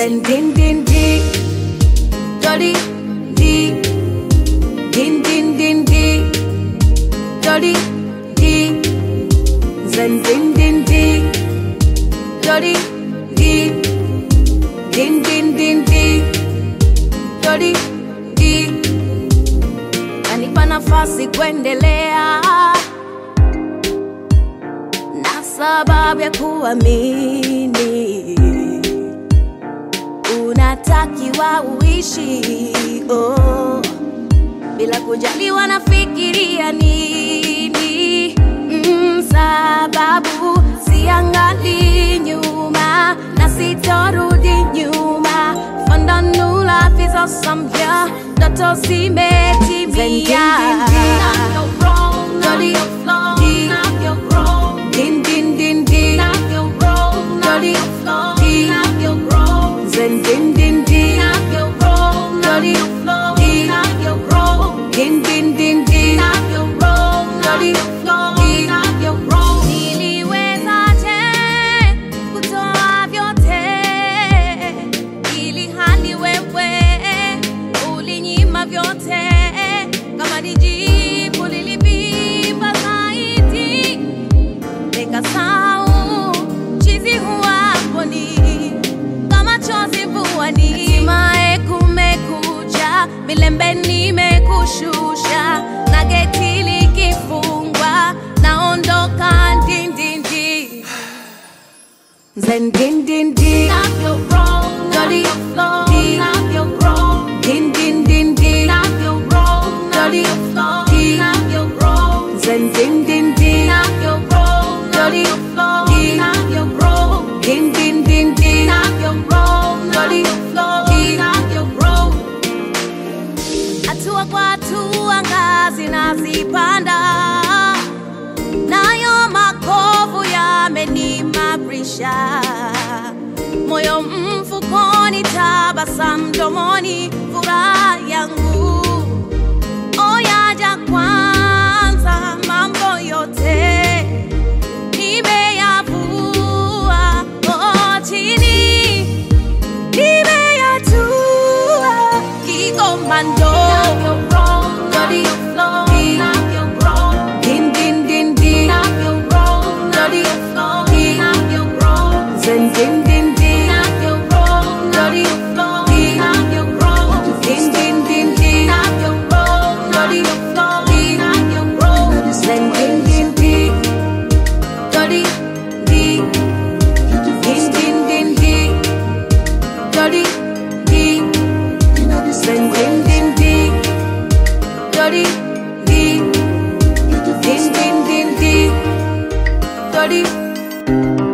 Zen din din di, dirty di, din din din di, dirty di. Zen din din di, dirty di, din din din di, dirty di. Kanipa nafasi kuendelea na sababu ya kuamini unatakiwa uishi bila kujali wanafikiria nini. Sababu siangali nyuma na sitorudi nyuma. Fanda nula fiza samya ndoto zimetimia. Din din din din, dirty di, zen din din din, dirty di, din din din din, dirty di. Niliwezaje kutoa vyote ili hali wewe ulinyima vyote? Kama nijibu lilibimba zaidi nikasahau chizi huwaponi kama chozi vuani. Hatimaye kumekucha, milembe nimekushusha na geti likifungwa naondoka. Din din di, zen din din di, dirty di, din din din di, dirty di, zen din din di, dirty di, din din din di, dirty di. Hatua kwa hatua ngazi nazipanda, nayo makovu yamenimarisha. Moyo mfukoni, tabasamu mdomoni, furaha yangu oyaja kwanza. Mambo yote nimeyavua chini, nimeyatua kikomando. Dirty di, din din din di, dirty di, zen din din di, dirty di, din din din di, dirty di, zen din din di, dirty di, din din din di, dirty di, zen din din di, dirty di, din din din di, dirty.